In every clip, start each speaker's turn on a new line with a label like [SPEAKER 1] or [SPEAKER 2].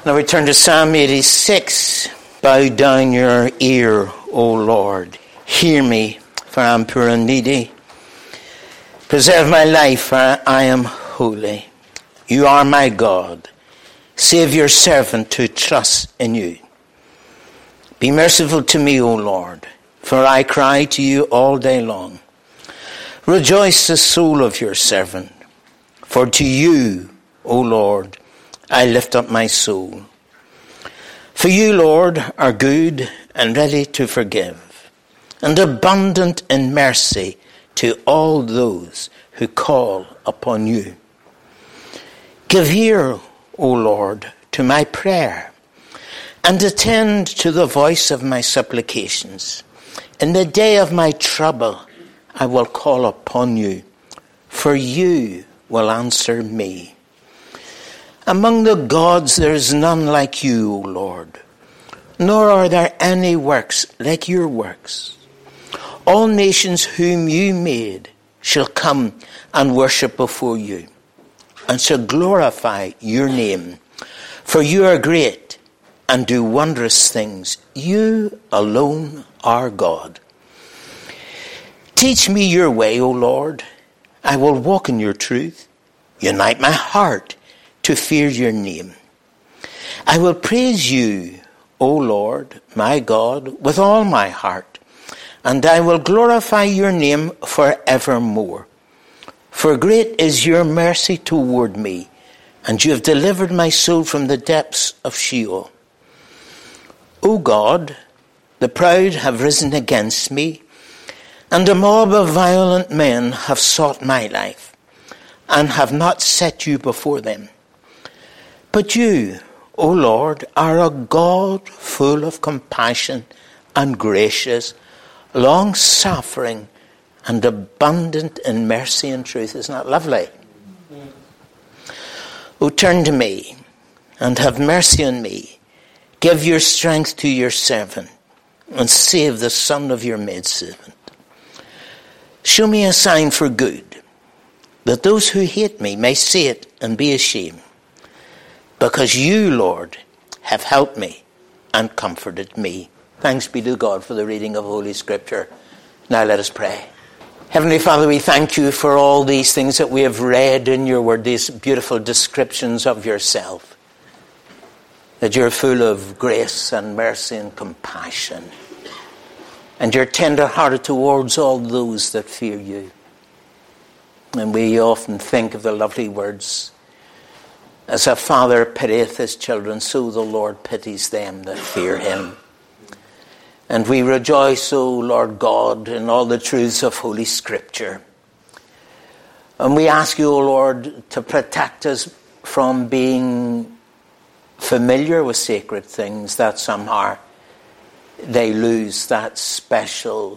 [SPEAKER 1] Now we turn to Psalm 86. Bow down your ear, O Lord. Hear me, for I am poor and needy. Preserve my life, for I am holy. You are my God. Save your servant who trusts in you. Be merciful to me, O Lord, for I cry to you all day long. Rejoice the soul of your servant, for to you, O Lord, I lift up my soul. For you, Lord, are good and ready to forgive, and abundant in mercy to all those who call upon you. Give ear, O Lord, to my prayer, and attend to the voice of my supplications. In the day of my trouble, I will call upon you, for you will answer me. Among the gods there is none like you, O Lord, nor are there any works like your works. All nations whom you made shall come and worship before you, and shall glorify your name. For you are great and do wondrous things. You alone are God. Teach me your way, O Lord. I will walk in your truth. Unite my heart to fear your name. I will praise you, O Lord, my God, with all my heart, and I will glorify your name forevermore. For great is your mercy toward me, and you have delivered my soul from the depths of Sheol. O God, the proud have risen against me, and a mob of violent men have sought my life, and have not set you before them. But you, O Lord, are a God full of compassion and gracious, long-suffering, and abundant in mercy and truth. Isn't that lovely? O turn to me and have mercy on me. Give your strength to your servant and save the son of your maidservant. Show me a sign for good, that those who hate me may see it and be ashamed. Because you, Lord, have helped me and comforted me. Thanks be to God for the reading of Holy Scripture. Now let us pray. Heavenly Father, we thank you for all these things that we have read in your word, these beautiful descriptions of yourself. That you're full of grace and mercy and compassion. And you're tender-hearted towards all those that fear you. And we often think of the lovely words, as a father pitieth his children, so the Lord pities them that fear him. And we rejoice, O Lord God, in all the truths of Holy Scripture. And we ask you, O Lord, to protect us from being familiar with sacred things, that somehow they lose that special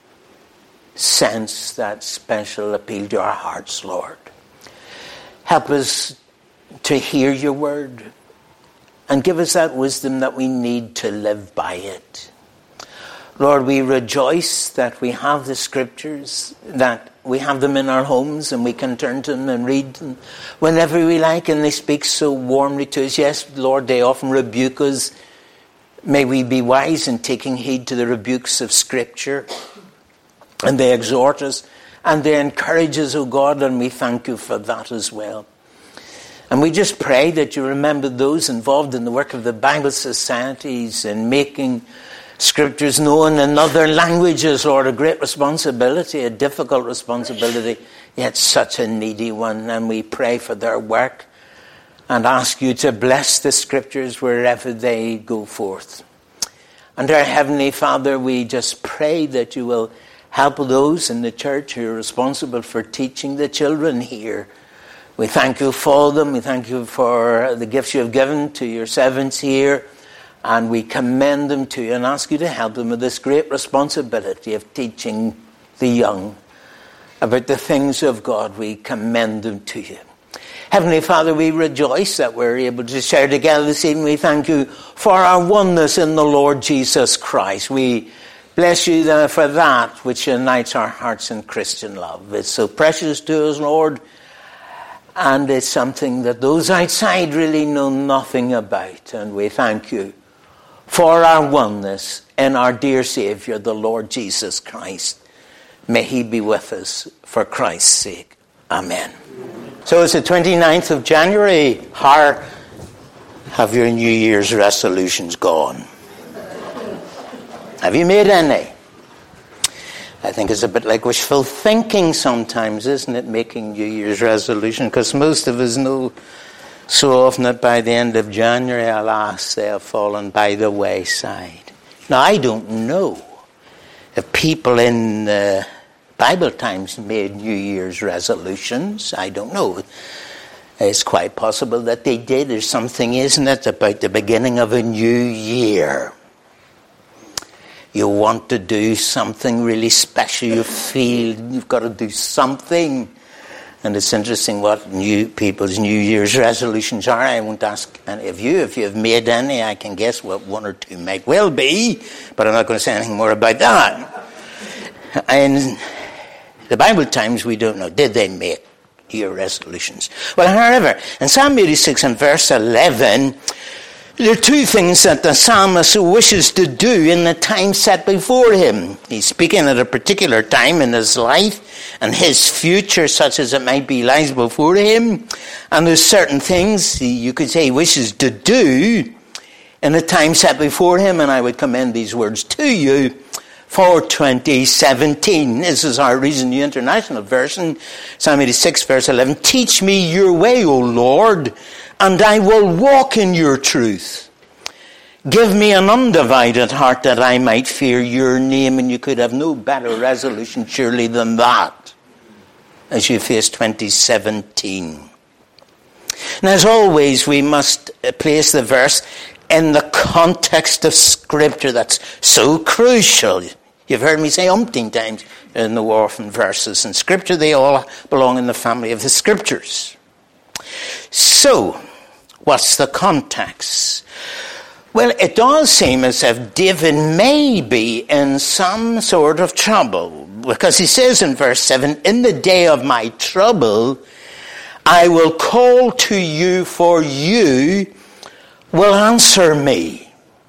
[SPEAKER 1] sense, that special appeal to our hearts, Lord. Help us to hear your word and give us that wisdom that we need to live by it. Lord, we rejoice that we have the scriptures, that we have them in our homes and we can turn to them and read them whenever we like, and they speak so warmly to us. Yes, Lord, they often rebuke us. May we be wise in taking heed to the rebukes of Scripture, and they exhort us and they encourage us, O God, and we thank you for that as well. And we just pray that you remember those involved in the work of the Bible societies and making scriptures known in other languages, Lord, a great responsibility, a difficult responsibility, yet such a needy one. And we pray for their work and ask you to bless the scriptures wherever they go forth. And our Heavenly Father, we just pray that you will help those in the church who are responsible for teaching the children here. We thank you for them. We thank you for the gifts you have given to your servants here. And we commend them to you and ask you to help them with this great responsibility of teaching the young about the things of God. We commend them to you. Heavenly Father, we rejoice that we're able to share together this evening. We thank you for our oneness in the Lord Jesus Christ. We bless you for that which unites our hearts in Christian love. It's so precious to us, Lord. And it's something that those outside really know nothing about. And we thank you for our oneness in our dear Savior, the Lord Jesus Christ. May he be with us for Christ's sake. Amen. So it's the 29th of January. How have your New Year's resolutions gone? Have you made any? I think it's a bit like wishful thinking sometimes, isn't it, making New Year's resolution? Because most of us know so often that by the end of January, alas, they have fallen by the wayside. Now, I don't know if people in Bible times made New Year's resolutions. I don't know. It's quite possible that they did. There's something, isn't it, about the beginning of a new year. You want to do something really special. You feel you've got to do something. And it's interesting what people's New Year's resolutions are. I won't ask any of you if you've made any. I can guess what one or two might well be, but I'm not going to say anything more about that. In the Bible times, we don't know. Did they make your resolutions? Well, however, in Psalm 86 and verse 11, there are two things that the psalmist wishes to do in the time set before him. He's speaking at a particular time in his life, and his future, such as it might be, lies before him. And there's certain things you could say he wishes to do in the time set before him, and I would commend these words to you for 2017. This is our Reason New International Version, Psalm 86, verse 11. Teach me your way, O Lord, and I will walk in your truth. Give me an undivided heart that I might fear your name. And you could have no better resolution surely than that as you face 2017. And as always, we must place the verse in the context of Scripture. That's so crucial. You've heard me say umpteen times in the orphan verses. In Scripture, they all belong in the family of the Scriptures. So, what's the context? Well, it does seem as if David may be in some sort of trouble, because he says in verse 7, in the day of my trouble, I will call to you, for you will answer me.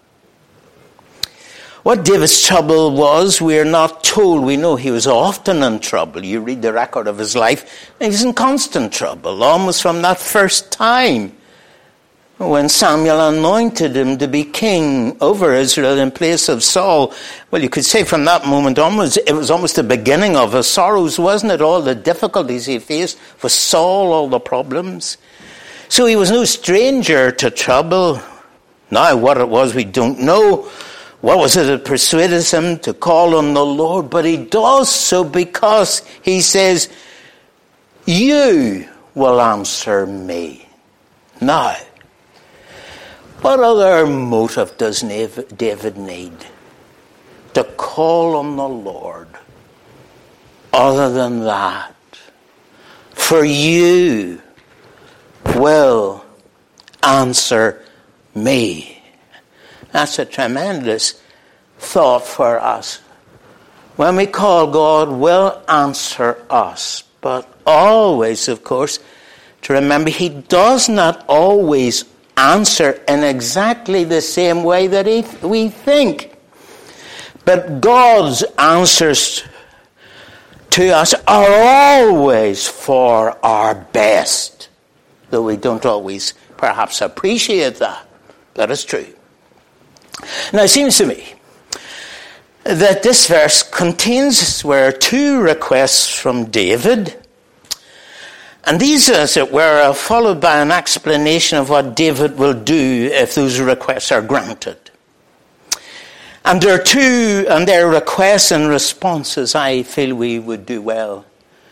[SPEAKER 1] What David's trouble was, we are not told. We know he was often in trouble. You read the record of his life, and he's in constant trouble, almost from that first time when Samuel anointed him to be king over Israel in place of Saul. Well, you could say from that moment onwards, it was almost the beginning of his sorrows, wasn't it? All the difficulties he faced with Saul, all the problems. So he was no stranger to trouble. Now, what it was, we don't know. What was it that persuaded him to call on the Lord? But he does so because he says, you will answer me. Now, what other motive does David need to call on the Lord other than that? For you will answer me. That's a tremendous thought for us. When we call, God will answer us. But always, of course, to remember, he does not always answer in exactly the same way that we think. But God's answers to us are always for our best, though we don't always perhaps appreciate that. That is true. Now, it seems to me that this verse contains two requests from David. And these, as it were, are followed by an explanation of what David will do if those requests are granted. And there are their requests and responses I feel we would do well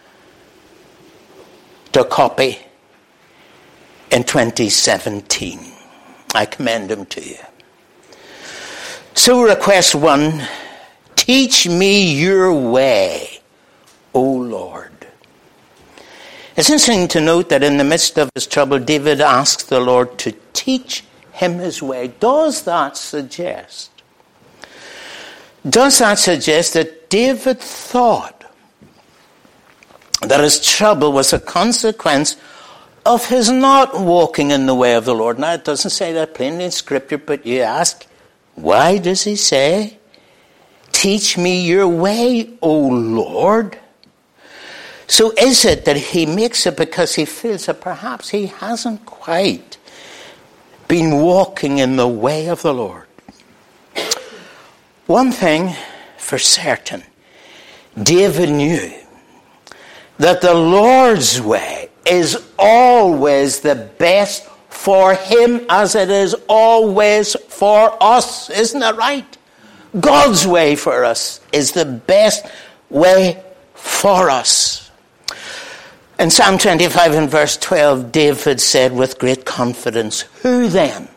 [SPEAKER 1] to copy in 2017. I commend them to you. So request 1, teach me your way, O Lord. It's interesting to note that in the midst of his trouble, David asks the Lord to teach him his way. Does that suggest that David thought that his trouble was a consequence of his not walking in the way of the Lord. Now, it doesn't say that plainly in Scripture, but you ask, why does he say, teach me your way, O Lord? So is it that he makes it because he feels that perhaps he hasn't quite been walking in the way of the Lord? One thing for certain, David knew that the Lord's way is always the best for him as it is always for us. Isn't that right? God's way for us is the best way for us. In Psalm 25 and verse 12, David said with great confidence, who then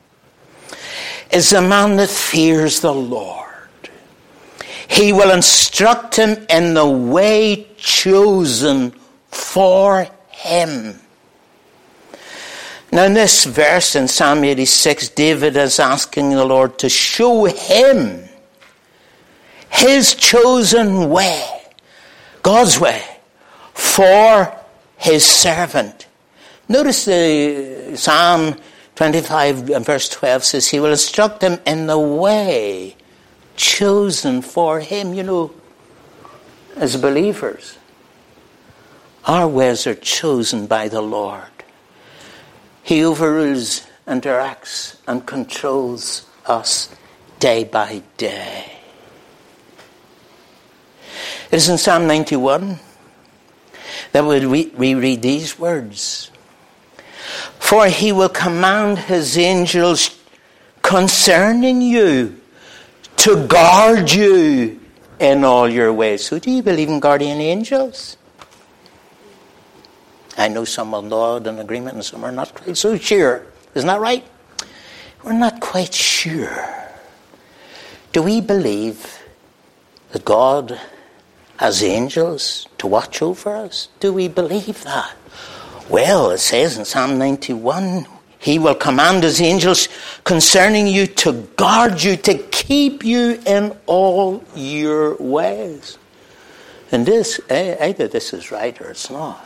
[SPEAKER 1] is the man that fears the Lord? He will instruct him in the way chosen for him. Now in this verse in Psalm 86, David is asking the Lord to show him his chosen way, God's way, for his servant. Notice the Psalm 25 and verse 12 says, he will instruct him in the way chosen for him. You know, as believers, our ways are chosen by the Lord. He overrules and directs and controls us day by day. It is in Psalm 91 that we read these words. For he will command his angels concerning you to guard you in all your ways. So do you believe in guardian angels? I know some will nod in agreement and some are not quite so sure. Isn't that right? We're not quite sure. Do we believe that God has angels to watch over us? Do we believe that? Well, it says in Psalm 91, he will command his angels concerning you to guard you, to keep you in all your ways. And this, either this is right or it's not.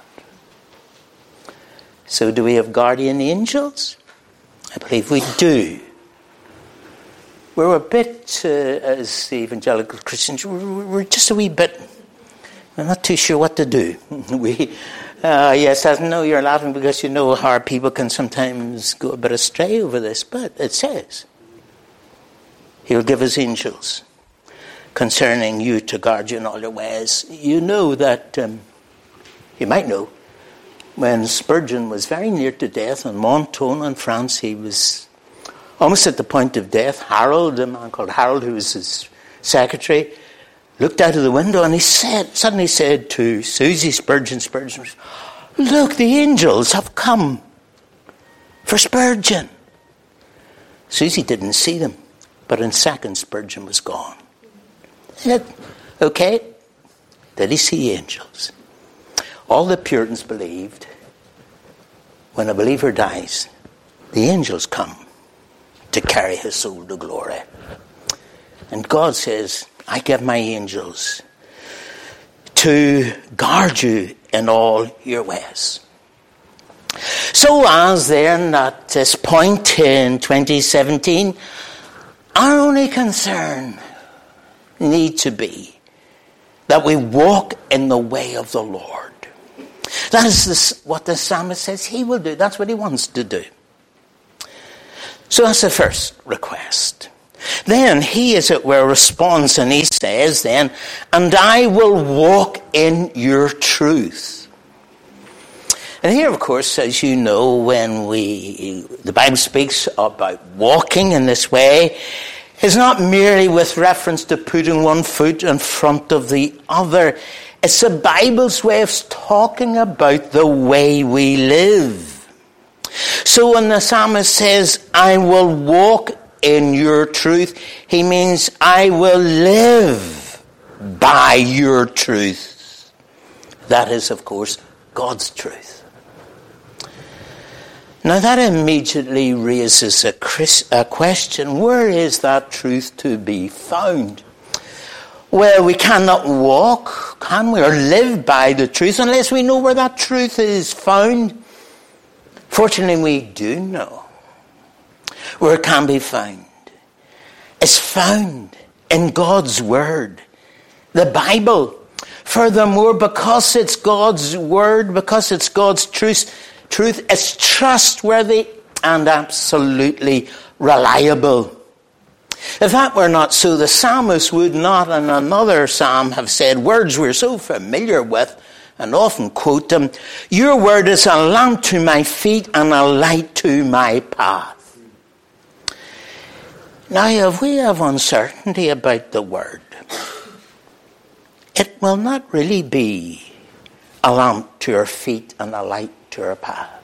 [SPEAKER 1] So do we have guardian angels? I believe we do. We're a bit, as evangelical Christians, we're just a wee bit, we're not too sure what to do. Yes, I know you're laughing because you know how people can sometimes go a bit astray over this, but it says, he'll give his angels concerning you to guard you in all your ways. You know that, you might know, when Spurgeon was very near to death in Menton in France, he was almost at the point of death. Harold, a man called Harold, who was his secretary, looked out of the window and he suddenly said to Susie Spurgeon, look, the angels have come for Spurgeon. Susie didn't see them, but in seconds Spurgeon was gone. He said, okay, did he see angels? All the Puritans believed when a believer dies, the angels come to carry his soul to glory. And God says, I give my angels to guard you in all your ways. So as then at this point in 2017, our only concern need to be that we walk in the way of the Lord. That is what the psalmist says he will do. That's what he wants to do. So that's the first request. Then he, as it were, responds and he says then, and I will walk in your truth. And here, of course, as you know, when the Bible speaks about walking in this way, it's not merely with reference to putting one foot in front of the other. It's the Bible's way of talking about the way we live. So when the psalmist says, I will walk in your truth, he means I will live by your truth. That is, of course, God's truth. Now that immediately raises a question. Where is that truth to be found? Well, we cannot walk, can we, or live by the truth unless we know where that truth is found. Fortunately, we do know where it can be found. It's found in God's Word, the Bible. Furthermore, because it's God's Word, because it's God's truth, it's trustworthy and absolutely reliable. If that were not so, the psalmist would not in another psalm have said words we're so familiar with and often quote them. Your word is a lamp to my feet and a light to my path. Now, if we have uncertainty about the word, it will not really be a lamp to our feet and a light to our path.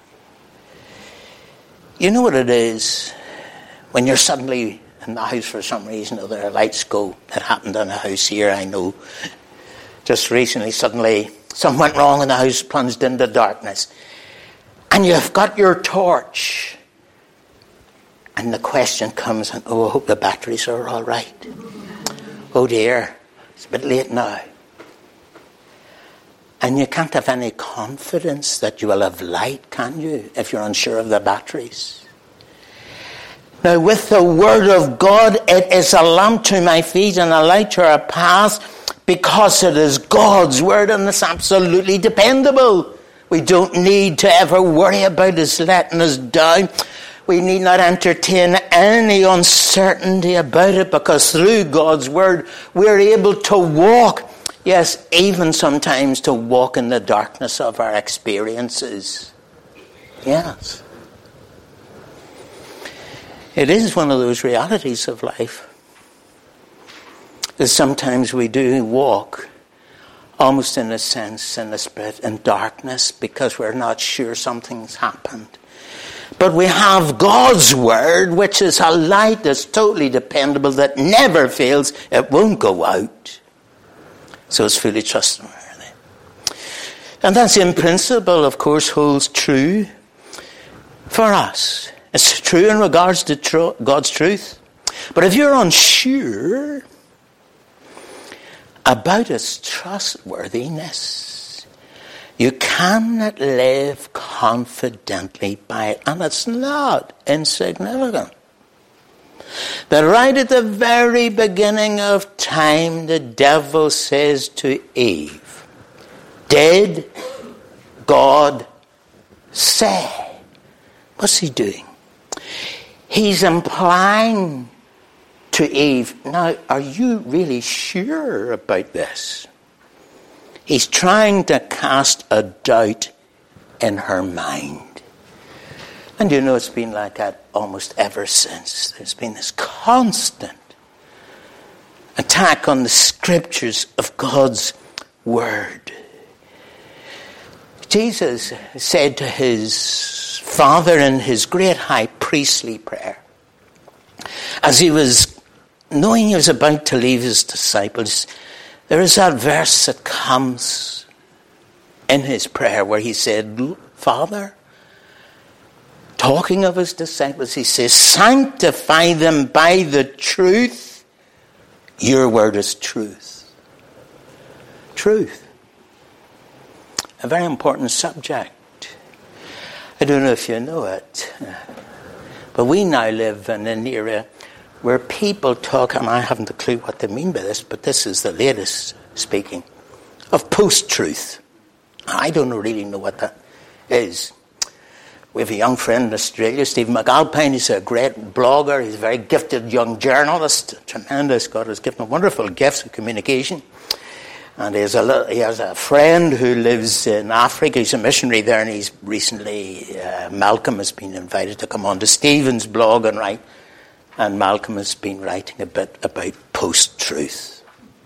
[SPEAKER 1] You know what it is when you're suddenly in the house for some reason or the lights go. It happened in a house here, I know. Just recently, suddenly, something went wrong and the house plunged into darkness. And you've got your torch. And the question comes, I hope the batteries are all right. Oh dear, it's a bit late now. And you can't have any confidence that you will have light, can you, if you're unsure of the batteries? Now, with the Word of God, it is a lamp to my feet and a light to our path, because it is God's Word and it's absolutely dependable. We don't need to ever worry about us letting us down. We need not entertain any uncertainty about it, because through God's Word, we're able to walk, yes, even sometimes to walk in the darkness of our experiences. Yes. It is one of those realities of life that sometimes we do walk almost in a sense, in a spirit, in darkness, because we're not sure something's happened. But we have God's Word, which is a light that's totally dependable, that never fails. It won't go out. So it's fully trustworthy. And that same principle, of course, holds true for us. It's true in regards to God's truth. But if you're unsure about its trustworthiness, you cannot live confidently by it. And it's not insignificant that right at the very beginning of time, the devil says to Eve, "Did God say?" What's he doing? He's implying to Eve, now, are you really sure about this? He's trying to cast a doubt in her mind. And you know, it's been like that almost ever since. There's been this constant attack on the scriptures of God's Word. Jesus said to his Father in his great high priestly prayer, as he was knowing he was about to leave his disciples, there is that verse that comes in his prayer where he said, Father, talking of his disciples, he says, sanctify them by the truth. Your word is truth. Truth. A very important subject. I don't know if you know it, but we now live in an era where people talk, and I haven't a clue what they mean by this, but this is the latest speaking, of post-truth. I don't really know what that is. We have a young friend in Australia, Stephen McAlpine. He's a great blogger. He's a very gifted young journalist. Tremendous. God has given him wonderful gifts of communication. And he has a friend who lives in Africa. He's a missionary there, and he's recently, Malcolm has been invited to come on to Stephen's blog and write. And Malcolm has been writing a bit about post-truth.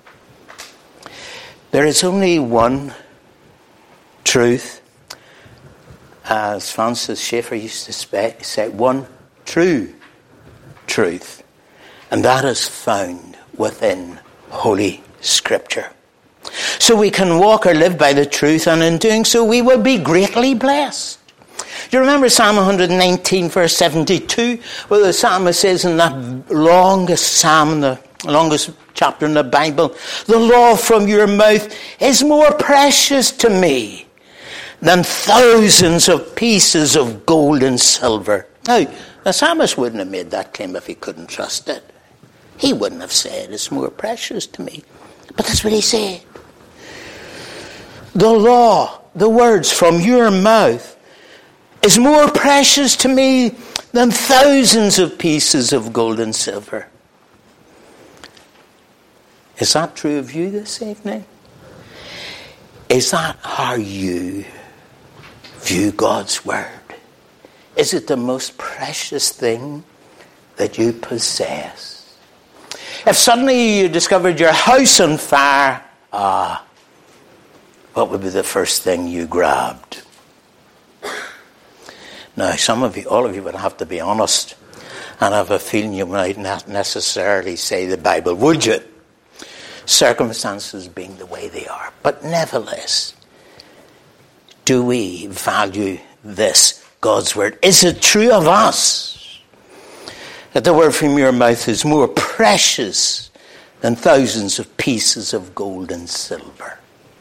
[SPEAKER 1] There is only one truth, as Francis Schaeffer used to say, one true truth. And that is found within Holy Scripture. So we can walk or live by the truth, and in doing so we will be greatly blessed. Do you remember Psalm 119, verse 72, where the psalmist says in that longest psalm, the longest chapter in the Bible, the law from your mouth is more precious to me than thousands of pieces of gold and silver. Now, the psalmist wouldn't have made that claim if he couldn't trust it. He wouldn't have said, it's more precious to me. But that's what he said. The law, the words from your mouth, is more precious to me than thousands of pieces of gold and silver. Is that true of you this evening? Is that how you view God's word? Is it the most precious thing that you possess? If suddenly you discovered your house on fire, what would be the first thing you grabbed? Now, some of you, all of you would have to be honest, and I have a feeling you might not necessarily say the Bible, would you? Circumstances being the way they are. But nevertheless, do we value this, God's word? Is it true of us that the word from your mouth is more precious than thousands of pieces of gold and silver?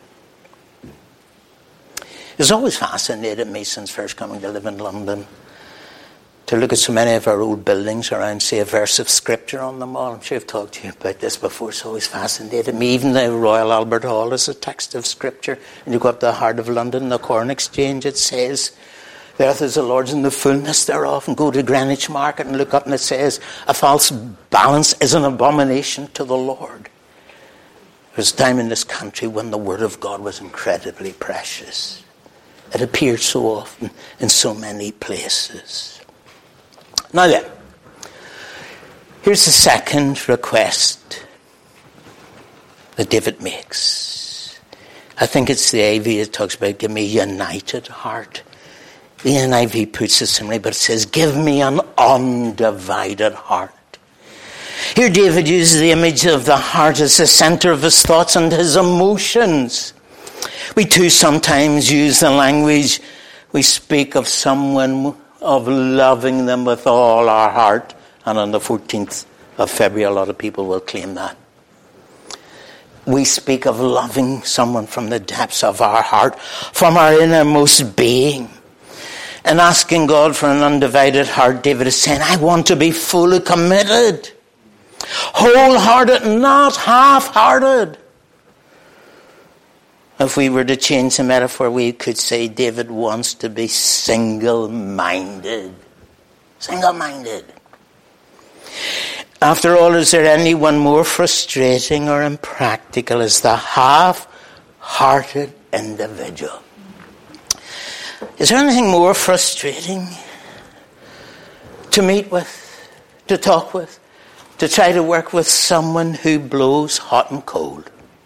[SPEAKER 1] It's always fascinated me since first coming to live in London to look at so many of our old buildings around, say, a verse of scripture on them all. I'm sure I've talked to you about this before. It's always fascinated me. Even the Royal Albert Hall is a text of scripture. And you go up to the heart of London, the Corn Exchange, it says, the earth is the Lord's and the fullness thereof. And go to Greenwich Market and look up and it says, a false balance is an abomination to the Lord. There was a time in this country when the word of God was incredibly precious. It appeared so often in so many places. Now then, here's the second request that David makes. I think it's the NIV that talks about, give me a united heart. The NIV puts it simply, but it says, give me an undivided heart. Here David uses the image of the heart as the center of his thoughts and his emotions. We too sometimes use the language, we speak of someone, of loving them with all our heart. And on the 14th of February, a lot of people will claim that. We speak of loving someone from the depths of our heart, from our innermost being. And asking God for an undivided heart, David is saying, I want to be fully committed, wholehearted, not half-hearted. If we were to change the metaphor, we could say David wants to be single-minded. Single-minded. After all, is there anyone more frustrating or impractical as the half-hearted individual? Is there anything more frustrating to meet with, to talk with, to try to work with someone who blows hot and cold?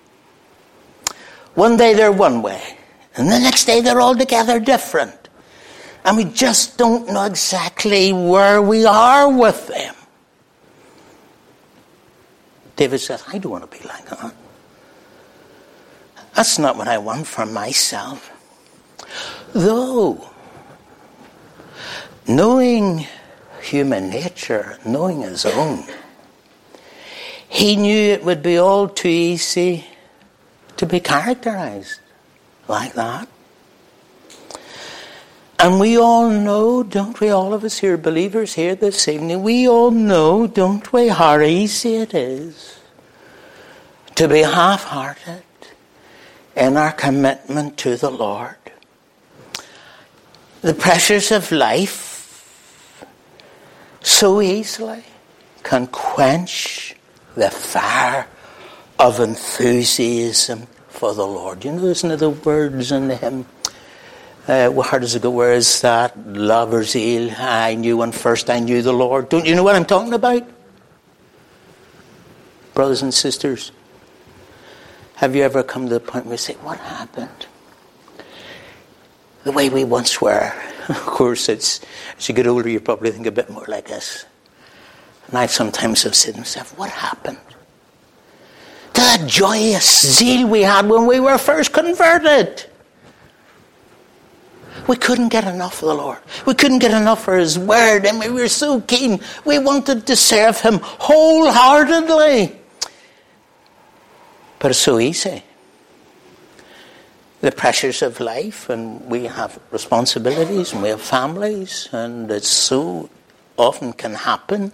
[SPEAKER 1] One day they're one way, and the next day they're altogether different. And we just don't know exactly where we are with them. David says, I don't want to be like that. That's not what I want for myself. Though, knowing human nature, knowing his own, he knew it would be all too easy to be characterized like that. And we all know, don't we, all of us here, believers here this evening, we all know, don't we, how easy it is to be half-hearted in our commitment to the Lord. The pressures of life so easily can quench the fire of enthusiasm for the Lord. You know, there's another words in the hymn. How does it go? Where is that? Love or zeal? I knew when first I knew the Lord. Don't you know what I'm talking about? Brothers and sisters, have you ever come to the point where you say, what happened? The way we once were. Of course, as you get older, you probably think a bit more like us. And I sometimes have said to myself, what happened to that joyous zeal we had when we were first converted? We couldn't get enough of the Lord. We couldn't get enough of His Word. And we were so keen. We wanted to serve Him wholeheartedly. But it's so easy. the pressures of life, and we have responsibilities, and we have families, and it so often can happen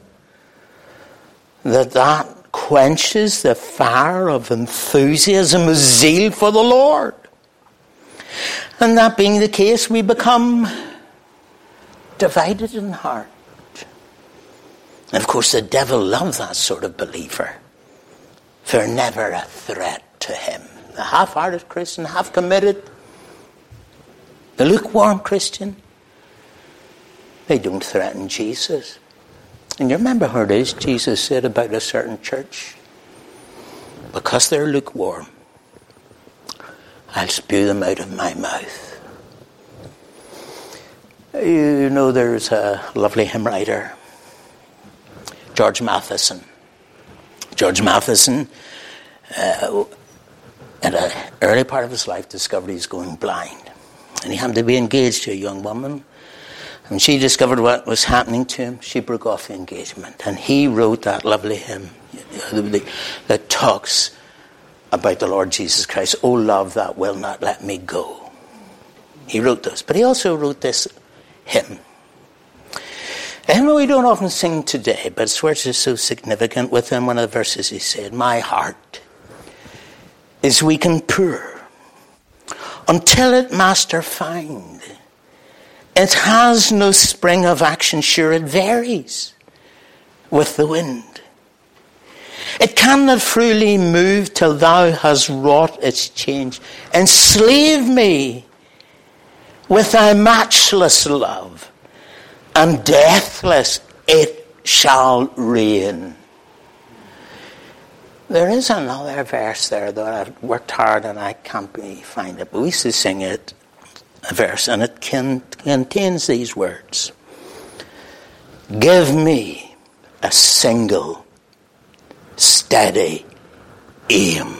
[SPEAKER 1] that quenches the fire of enthusiasm, of zeal for the Lord. And that being the case, we become divided in heart. And of course, the devil loves that sort of believer. They're never a threat to him. The half-hearted Christian, half-committed, the lukewarm Christian, they don't threaten Jesus. And you remember how it is Jesus said about a certain church? Because they're lukewarm, I'll spew them out of my mouth. You know, there's a lovely hymn writer, George Matheson. George Matheson, at an early part of his life, discovered he was going blind. And he happened to be engaged to a young woman. When she discovered what was happening to him, she broke off the engagement. And he wrote that lovely hymn that talks about the Lord Jesus Christ. Oh, love that will not let me go. He wrote this. But he also wrote this hymn. A hymn we don't often sing today, but its words are so significant. Within one of the verses he said, my heart is weak and poor until it master find. It has no spring of action, sure it varies with the wind. It cannot freely move till thou hast wrought its change. Enslave me with thy matchless love, and deathless it shall reign. There is another verse there that I've worked hard and I can't find it, but we used to sing it. A verse, and it contains these words. Give me a single, steady aim.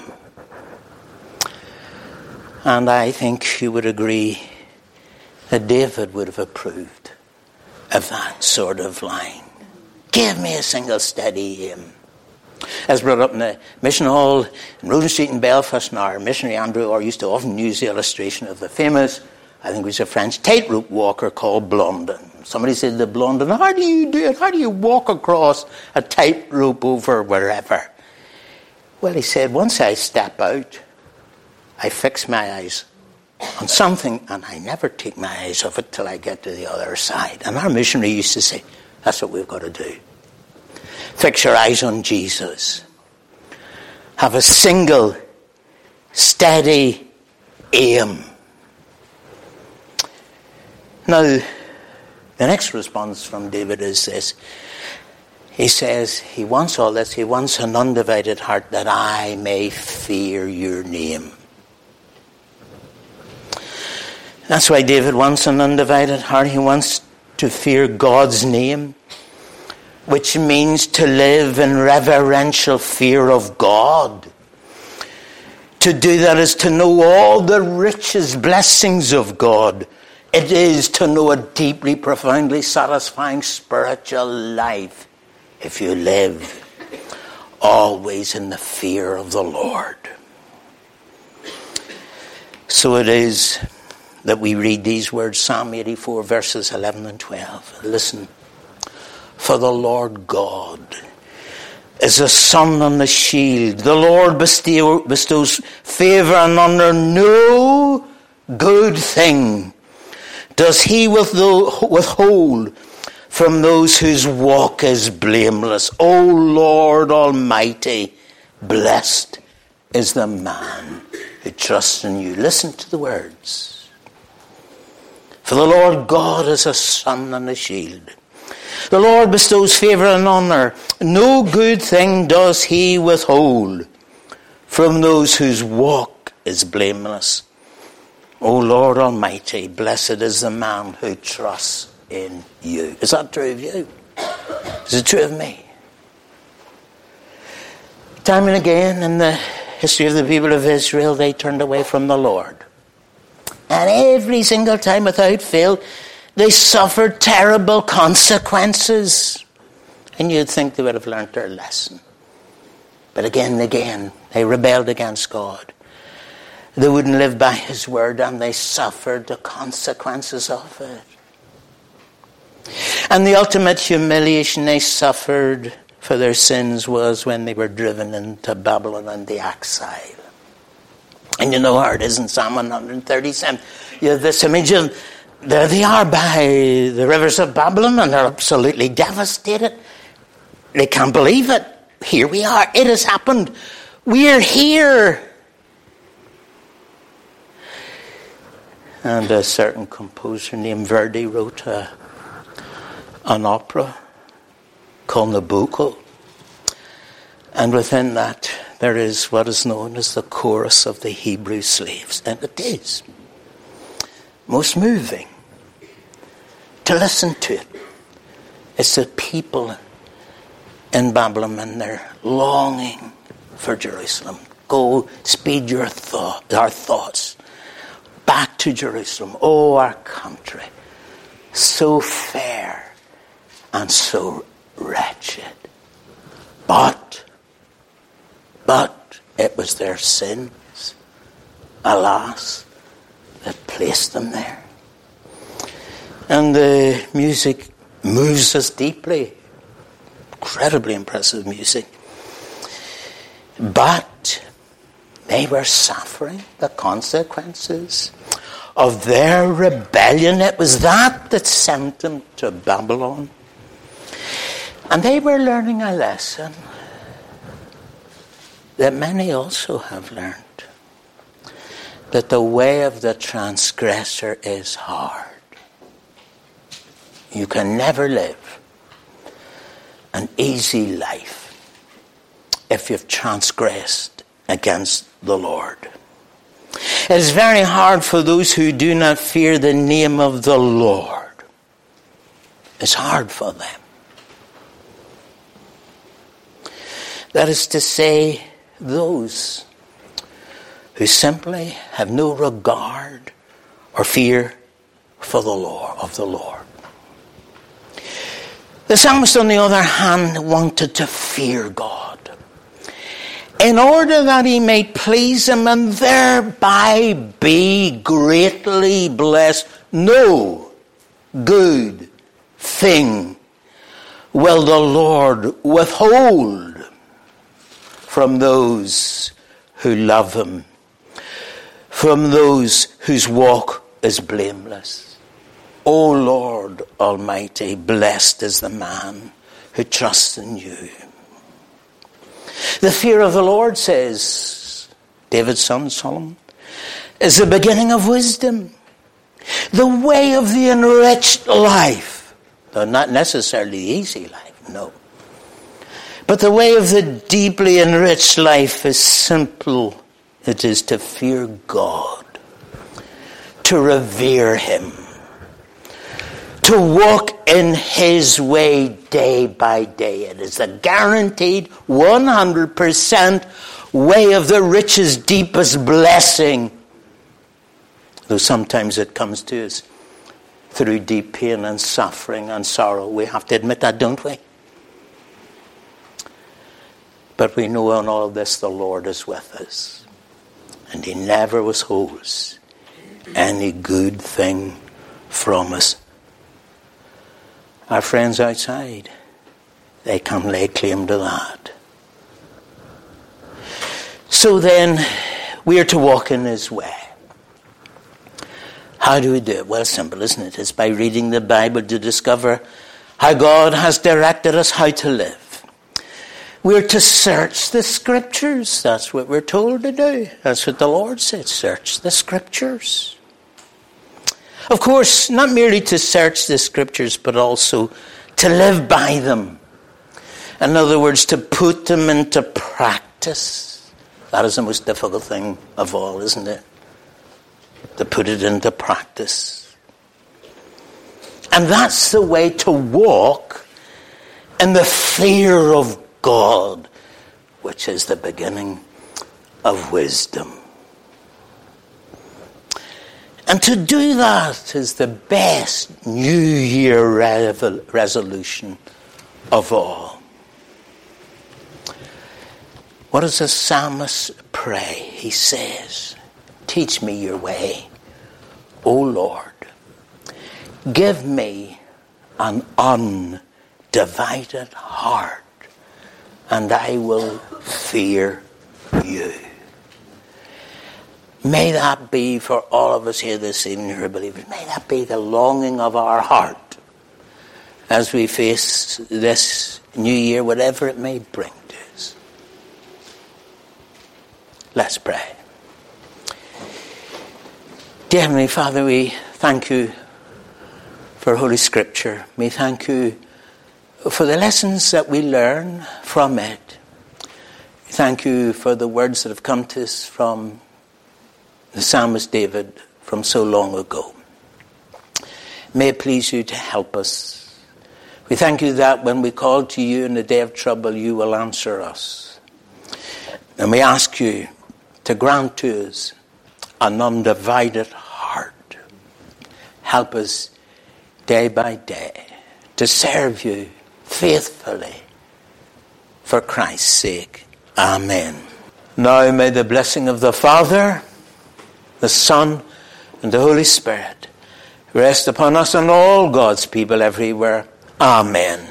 [SPEAKER 1] And I think you would agree that David would have approved of that sort of line. Give me a single, steady aim. As brought up in the mission hall in Roden Street in Belfast, and our missionary Andrew Orr used to often use the illustration of the famous, I think it was a French tightrope walker called Blondin. Somebody said to Blondin, how do you do it? How do you walk across a tightrope over wherever? Well, he said, once I step out, I fix my eyes on something and I never take my eyes off it till I get to the other side. And our missionary used to say, that's what we've got to do. Fix your eyes on Jesus. Have a single, steady aim. Now, the next response from David is this. He says he wants all this. He wants an undivided heart that I may fear your name. That's why David wants an undivided heart. He wants to fear God's name, which means to live in reverential fear of God. To do that is to know all the richest blessings of God. It is to know a deeply, profoundly satisfying spiritual life if you live always in the fear of the Lord. So it is that we read these words, Psalm 84, verses 11 and 12. Listen. For the Lord God is a sun and a shield. The Lord bestows favor and honor. No good thing does he withhold from those whose walk is blameless. O Lord Almighty, blessed is the man who trusts in you. Listen to the words. For the Lord God is a sun and a shield. The Lord bestows favor and honor. No good thing does he withhold from those whose walk is blameless. O Lord Almighty, blessed is the man who trusts in you. Is that true of you? Is it true of me? Time and again in the history of the people of Israel, they turned away from the Lord. And every single time without fail, they suffered terrible consequences. And you'd think they would have learnt their lesson. But again and again, they rebelled against God. They wouldn't live by his word, and they suffered the consequences of it. And the ultimate humiliation they suffered for their sins was when they were driven into Babylon and the exile. And you know how it is in Psalm 137. You have this image of, there they are by the rivers of Babylon, and they're absolutely devastated. They can't believe it. Here we are. It has happened. We're here. And a certain composer named Verdi wrote an opera called Nabucco. And within that, there is what is known as the chorus of the Hebrew slaves. And it is most moving to listen to it. It's the people in Babylon, and they're longing for Jerusalem. Go, speed our thoughts back to Jerusalem. Oh, our country, so fair and so wretched. But it was their sins, alas, that placed them there. And the music moves us deeply. Incredibly impressive music. But they were suffering the consequences of their rebellion. It was that sent them to Babylon. And they were learning a lesson that many also have learned. That the way of the transgressor is hard. You can never live an easy life if you've transgressed against the Lord. It is very hard for those who do not fear the name of the Lord. It's hard for them. That is to say, those who simply have no regard or fear for the law of the Lord. The psalmist, on the other hand, wanted to fear God in order that he may please him and thereby be greatly blessed. No good thing will the Lord withhold from those who love him, from those whose walk is blameless. O Lord Almighty, blessed is the man who trusts in you. The fear of the Lord, says David's son Solomon, is the beginning of wisdom. The way of the enriched life, though not necessarily the easy life, no. But the way of the deeply enriched life is simple. It is to fear God, to revere him, to walk in his way day by day. It is the guaranteed 100% way of the richest, deepest blessing. Though sometimes it comes to us through deep pain and suffering and sorrow. We have to admit that, don't we? But we know in all of this the Lord is with us. And he never withholds any good thing from us. Our friends outside, they can lay claim to that. So then, we are to walk in his way. How do we do it? Well, simple, isn't it? It's by reading the Bible to discover how God has directed us how to live. We're to search the Scriptures. That's what we're told to do. That's what the Lord said. Search the Scriptures. Of course, not merely to search the Scriptures, but also to live by them. In other words, to put them into practice. That is the most difficult thing of all, isn't it? To put it into practice. And that's the way to walk in the fear of God, which is the beginning of wisdom. And to do that is the best New Year resolution of all. What does the psalmist pray? He says, Teach me your way, O Lord. Give me an undivided heart, and I will fear you. May that be for all of us here this evening who are believers. May that be the longing of our heart as we face this new year, whatever it may bring to us. Let's pray. Dear Heavenly Father, we thank you for Holy Scripture. We thank you for the lessons that we learn from it. We thank you for the words that have come to us from the psalmist David from so long ago. May it please you to help us. We thank you that when we call to you in the day of trouble, you will answer us. And we ask you to grant to us an undivided heart. Help us day by day to serve you faithfully for Christ's sake. Amen. Now may the blessing of the Father, the Son, and the Holy Spirit rest upon us and all God's people everywhere. Amen.